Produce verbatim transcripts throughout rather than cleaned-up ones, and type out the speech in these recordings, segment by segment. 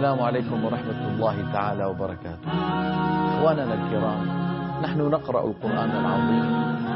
السلام عليكم ورحمة الله تعالى وبركاته. إخواننا الكرام، نحن نقرأ القرآن العظيم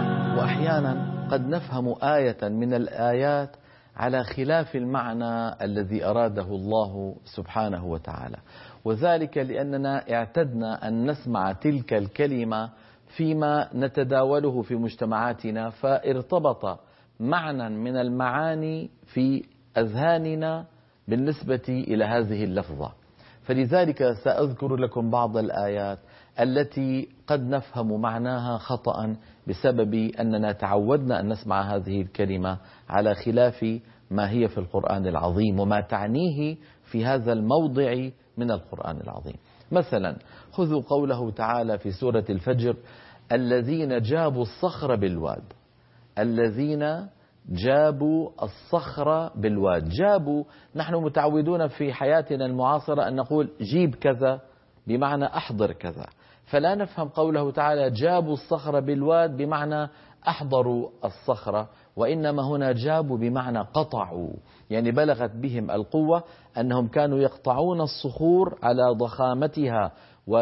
وأحيانا قد نفهم آية من الآيات على خلاف المعنى الذي أراده الله سبحانه وتعالى، وذلك لأننا اعتدنا أن نسمع تلك الكلمة فيما نتداوله في مجتمعاتنا، فارتبط معنى من المعاني في أذهاننا بالنسبة إلى هذه اللفظة. فلذلك سأذكر لكم بعض الآيات التي قد نفهم معناها خطأ بسبب أننا تعودنا أن نسمع هذه الكلمة على خلاف ما هي في القرآن العظيم وما تعنيه في هذا الموضع من القرآن العظيم. مثلا خذوا قوله تعالى في سورة الفجر: الذين جابوا الصخر بالواد. الذين جابوا الصخر بالواد. جابوا، نحن متعودون في حياتنا المعاصرة أن نقول جيب كذا بمعنى أحضر كذا، فلا نفهم قوله تعالى جابوا الصخر بالواد بمعنى أحضروا الصخرة، وإنما هنا جابوا بمعنى قطعوا، يعني بلغت بهم القوة أنهم كانوا يقطعون الصخور على ضخامتها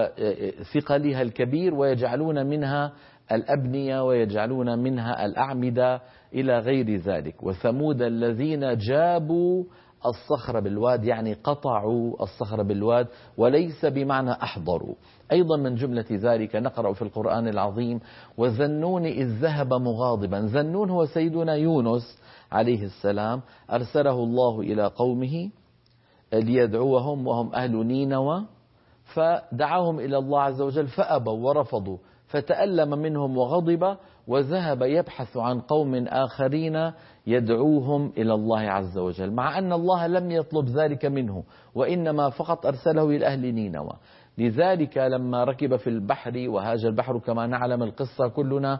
وثقلها الكبير ويجعلون منها الأبنية ويجعلون منها الأعمدة إلى غير ذلك. وثمود الذين جابوا الصخر بالواد، يعني قطعوا الصخر بالواد، وليس بمعنى أحضروا. أيضا من جملة ذلك نقرأ في القرآن العظيم: وذنون إذ ذهب مغاضبا. ذنون هو سيدنا يونس عليه السلام، أرسله الله إلى قومه ليدعوهم وهم أهل نينوى، فدعاهم إلى الله عز وجل فأبوا ورفضوا، فتألم منهم وغضب وذهب يبحث عن قوم آخرين يدعوهم إلى الله عز وجل، مع أن الله لم يطلب ذلك منه، وإنما فقط أرسله إلى أهل نينوى. لذلك لما ركب في البحر وهاج البحر كما نعلم القصة كلنا،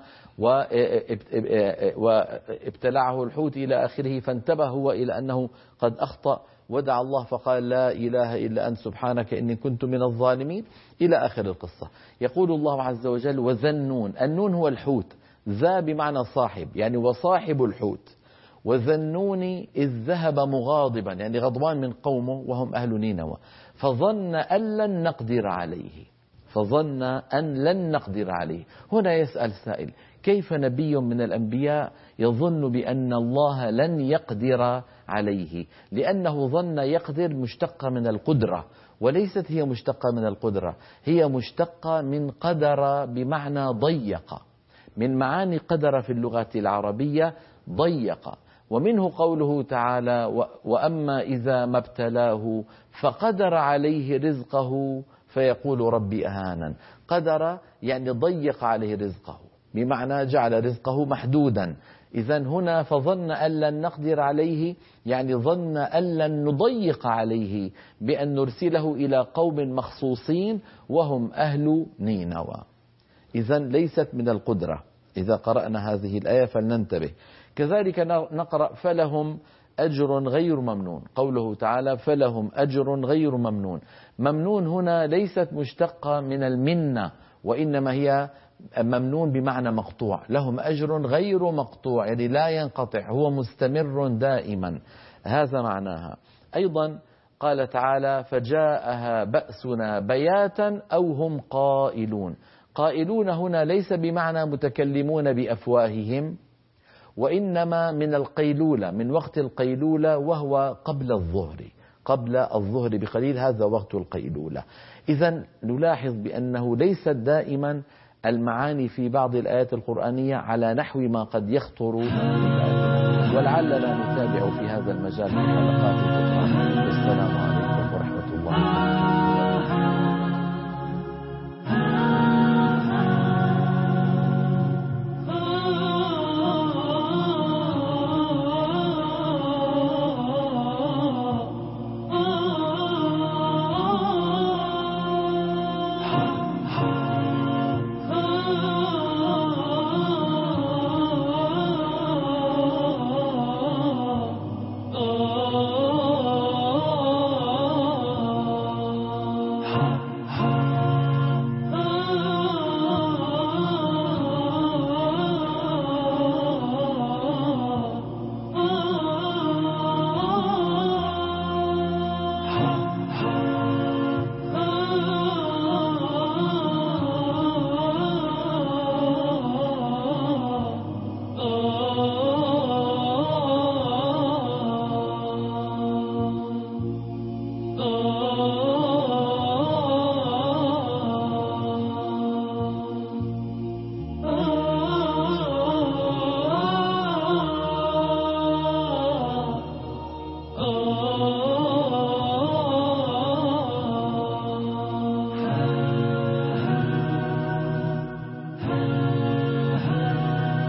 وابتلعه الحوت إلى آخره، فانتبه هو إلى أنه قد أخطأ ودعا الله فقال: لا إله إلا أنت سبحانك إني كنت من الظالمين، إلى آخر القصة. يقول الله عز وجل: وذنون. النون هو الحوت، ذا بمعنى صاحب، يعني وصاحب الحوت. وذنون إذ ذهب مغاضبا، يعني غضبان من قومه وهم أهل نينوى، فظن أن لن نقدر عليه. فظن أن لن نقدر عليه. هنا يسأل سائل: كيف نبي من الأنبياء يظن بأن الله لن يقدر عليه؟ لأنه ظن يقدر مشتقة من القدرة، وليست هي مشتقة من القدرة، هي مشتقة من قدر بمعنى ضيق، من معاني قدر في اللغة العربية ضيق. ومنه قوله تعالى: وأما إذا ما ابتلاه فقدر عليه رزقه فيقول ربي أهانا. قدر يعني ضيق عليه رزقه، بمعنى جعل رزقه محدودا. إذن هنا فظن أن لن نقدر عليه، يعني ظن أن لن نضيق عليه بأن نرسله إلى قوم مخصوصين وهم أهل نينوى. إذن ليست من القدرة. إذا قرأنا هذه الآية فلننتبه. كذلك نقرأ: فلهم أجر غير ممنون. قوله تعالى: فلهم أجر غير ممنون. ممنون هنا ليست مشتقة من المنة، وإنما هي ممنون بمعنى مقطوع. لهم أجر غير مقطوع، يعني لا ينقطع، هو مستمر دائما، هذا معناها. أيضا قال تعالى: فجاءها بأسنا بياتا أو هم قائلون. قائلون هنا ليس بمعنى متكلمون بأفواههم، وإنما من القيلولة، من وقت القيلولة، وهو قبل الظهر، قبل الظهر بقليل، هذا وقت القيلولة. إذن نلاحظ بأنه ليست دائما المعاني في بعض الآيات القرآنية على نحو ما قد يخطر بالآيات، ولعلنا نتابع في هذا المجال في حلقات أخرى. والسلام عليكم ورحمة الله.